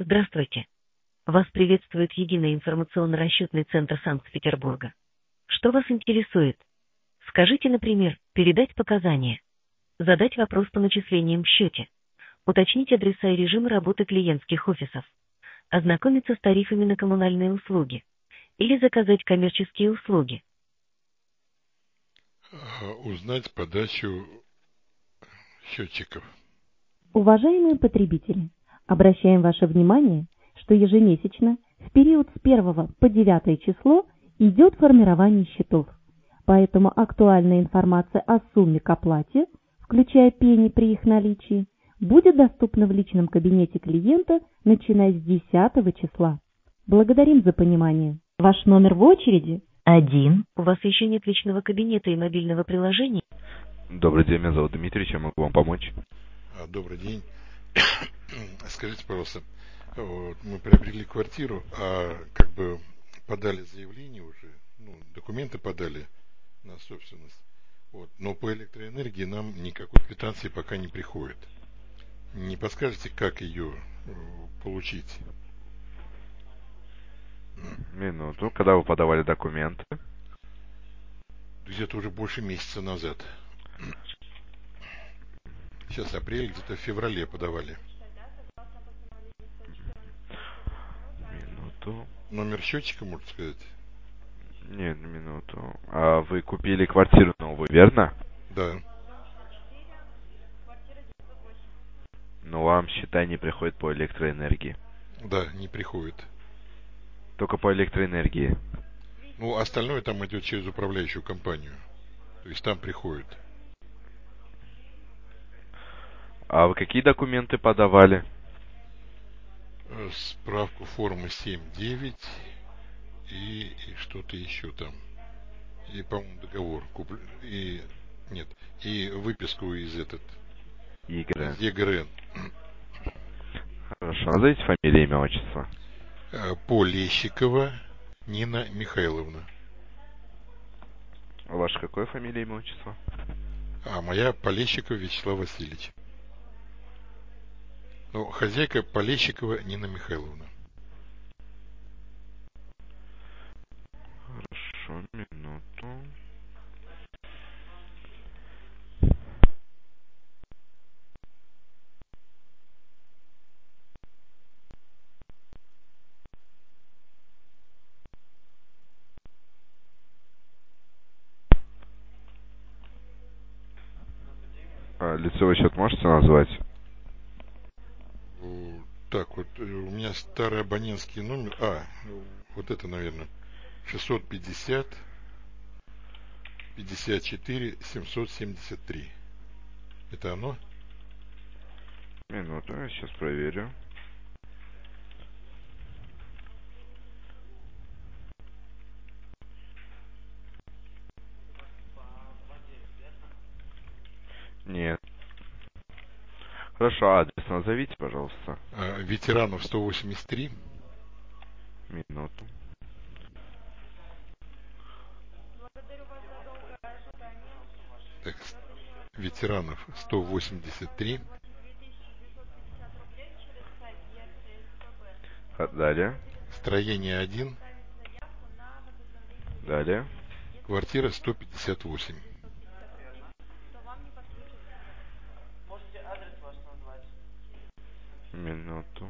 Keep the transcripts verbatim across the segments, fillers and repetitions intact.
Здравствуйте. Вас приветствует Единый информационно-расчетный центр Санкт-Петербурга. Что вас интересует? Скажите, например, передать показания, задать вопрос по начислениям в счете, уточнить адреса и режимы работы клиентских офисов, ознакомиться с тарифами на коммунальные услуги или заказать коммерческие услуги. Узнать подачу счетчиков. Уважаемые потребители, обращаем ваше внимание, что ежемесячно в период с первого по девятое число идет формирование счетов. Поэтому актуальная информация о сумме к оплате, включая пени при их наличии, будет доступна в личном кабинете клиента, начиная с десятого числа. Благодарим за понимание. Ваш номер в очереди? Один. У вас еще нет личного кабинета и мобильного приложения? Добрый день, меня зовут Дмитрий, чем могу вам помочь? Добрый день. Скажите, пожалуйста, вот мы приобрели квартиру, а как бы подали заявление уже, ну, документы подали на собственность, вот, но по электроэнергии нам никакой квитанции пока не приходит. Не подскажете, как ее получить? Минуту. Когда вы подавали документы? Где-то уже больше месяца назад. Сейчас апрель, где-то в феврале подавали. Минуту. Номер счетчика, можно сказать? Нет, минуту. А вы купили квартиру новую, верно? Да. Но вам счета не приходят по электроэнергии. Да, не приходит. Только по электроэнергии. Ну, остальное там идет через управляющую компанию. То есть там приходит. А вы какие документы подавали? Справку формы семь девять и, и что-то еще там. И, по-моему, договор. Куп... И, нет, и выписку из этот... ЕГРН. Из ЕГРН. Хорошо. Назовите фамилию, имя, отчество. Полещикова Нина Михайловна. Ваша какое фамилия, имя, отчество? А моя Полещиков Вячеслав Васильевич. Ну, хозяйка Полещикова Нина Михайловна. Хорошо, минуту. А, лицевой счет можете назвать? Так, вот у меня старый абонентский номер. А, вот это, наверное, шестьсот пятьдесят пятьдесят четыре семьсот семьдесят три. Это оно? Минуту, я сейчас проверю. Нет. Хорошо, адрес назовите, пожалуйста. Ветеранов сто восемьдесят три. Минуту. Так, ветеранов сто восемьдесят три. Далее. Строение один. Далее. Квартира сто пятьдесят восемь. Минуту.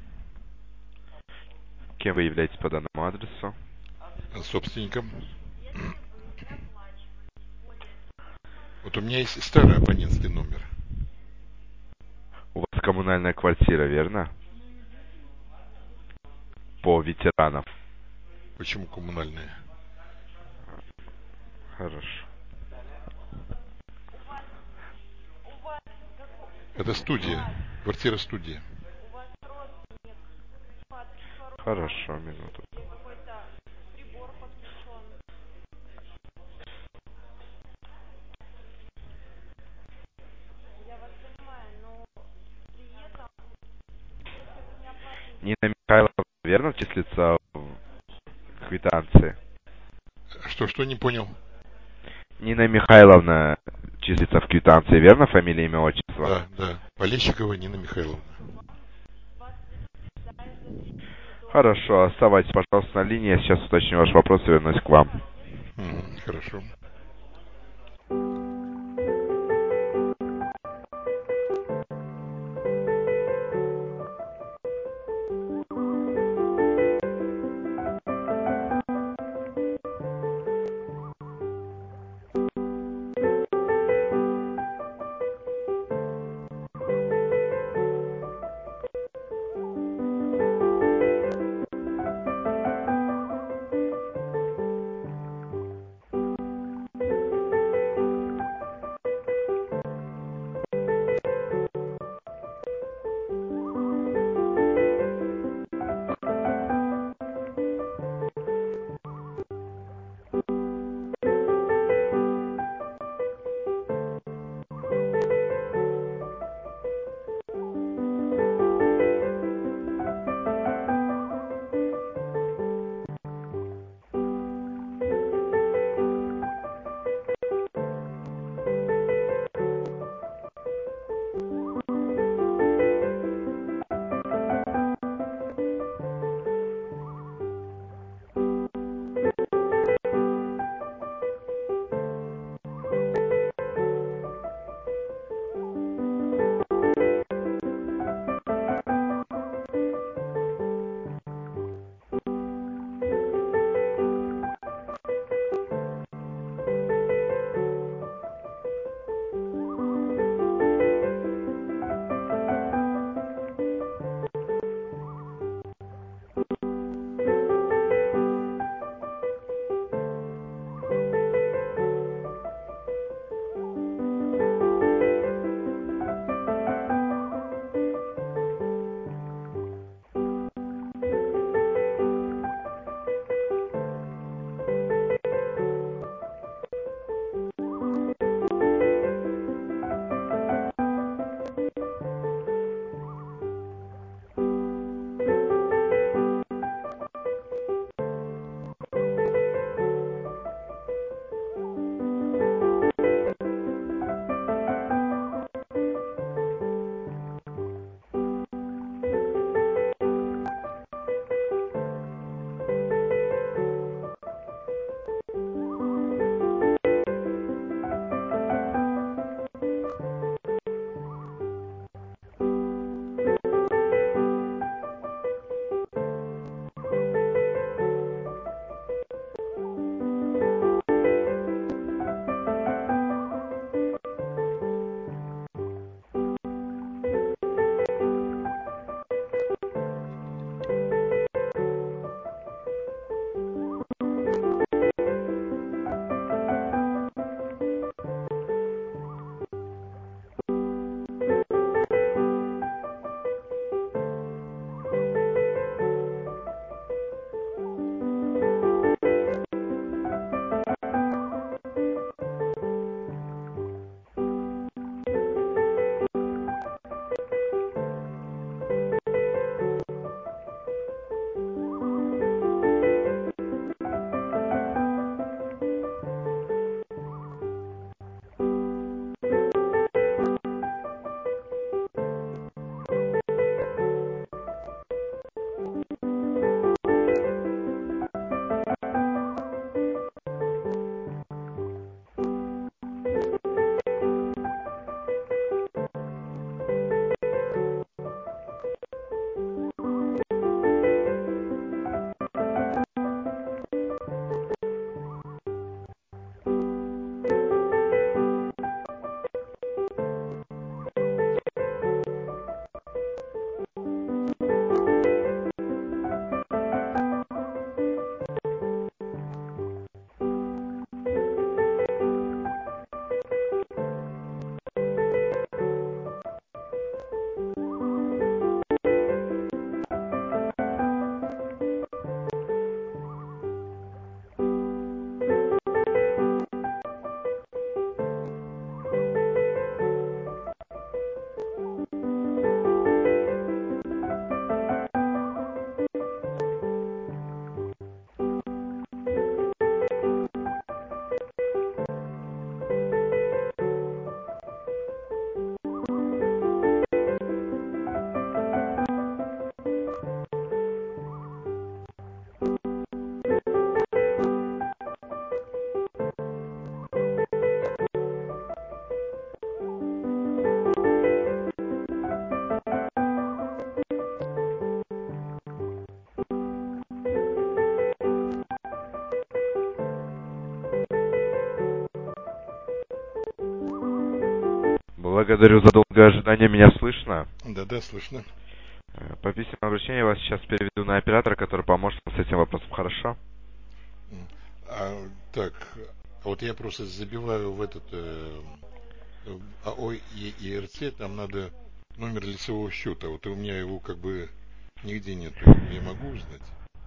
Кем вы являетесь по данному адресу? Собственником. Вот у меня есть старый абонентский номер. У вас коммунальная квартира, верно? По ветеранам. Почему коммунальная? Хорошо. Это студия. Квартира студия. Хорошо, минуту. Нина Михайловна, верно числится в квитанции? Что, что, не понял? Нина Михайловна числится в квитанции, верно? Фамилия, имя, отчество? Да, да. Полещикова Нина Михайловна. Хорошо, оставайтесь, пожалуйста, на линии. Я сейчас уточню ваш вопрос и вернусь к вам. Мгм, хорошо. Благодарю за долгое ожидание. Меня слышно? Да-да, слышно. По письменному обращению я вас сейчас переведу на оператора, который поможет с этим вопросом. Хорошо? А, так, а вот я просто забиваю в этот э, в АО и ИРЦ, там надо номер лицевого счета. Вот у меня его как бы нигде нету. Я могу узнать?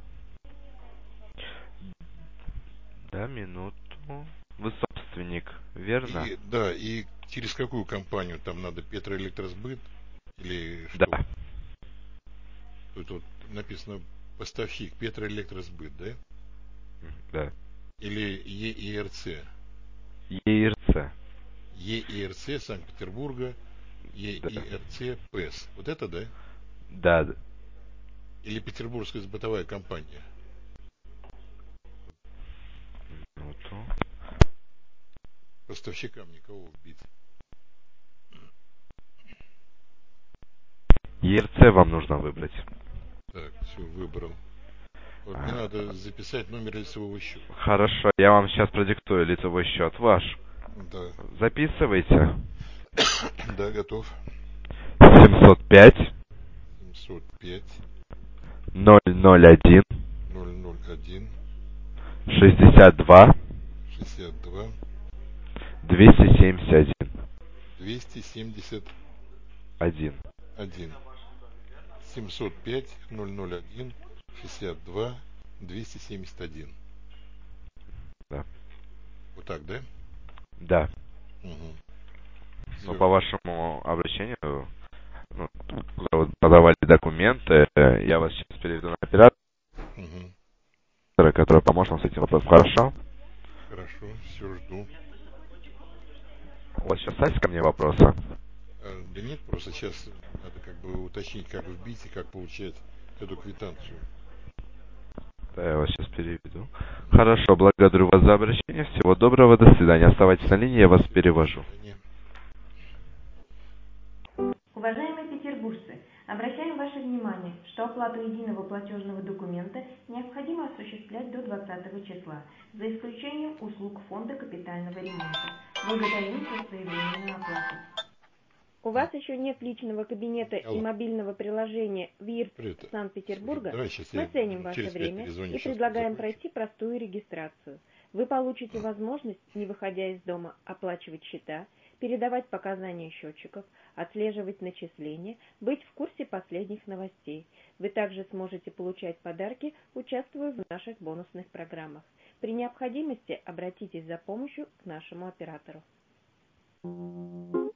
Да, минуту. Вы собственник, верно? И, да, и через какую компанию там надо? Петроэлектросбыт или что? Да. Тут вот написано поставщик Петроэлектросбыт, да? Да. Или ЕИРЦ? ЕИРЦ. ЕИРЦ Санкт-Петербурга, ЕИРЦ ПЭС. Вот это, да? Да. Или Петербургская сбытовая компания? Минуту. Поставщикам никого вбить. ЕИРЦ вам нужно выбрать. Так, все, выбрал. Вот мне надо записать номер лицевого счета. Хорошо, я вам сейчас продиктую лицевой счет ваш. Да. Записывайте. Да, готов. семьсот пять семьсот пять ноль ноль один ноль ноль один шестьдесят два шестьдесят два двести семьдесят один. двести семьдесят Один. один. семьсот пять ноль ноль один шестьдесят два двести семьдесят один. Да. Вот так, да? Да. Угу. Но Все. по вашему обращению, ну, куда вы подавали документы, я вас сейчас переведу на оператора, Угу. который поможет вам с этим вопросом. Хорошо? Хорошо, все жду. У вас сейчас есть ко мне вопросы? А, да нет, просто сейчас надо как бы уточнить, как вбить и как получать эту квитанцию. Да, я вас сейчас переведу. Хорошо, благодарю вас за обращение. Всего доброго, до свидания. Оставайтесь на линии, я вас перевожу. Уважаемые петербуржцы, обращаем ваше внимание, что оплату единого платежного документа необходимо осуществлять до двадцатого числа, за исключением услуг фонда капитального ремонта. Благодарим за своевременную оплату. У вас еще нет личного кабинета и мобильного приложения ВИРТ Санкт-Петербурга? Мы ценим ваше время и предлагаем пройти простую регистрацию. Вы получите возможность, не выходя из дома, оплачивать счета, передавать показания счетчиков, отслеживать начисления, быть в курсе последних новостей. Вы также сможете получать подарки, участвуя в наших бонусных программах. При необходимости обратитесь за помощью к нашему оператору.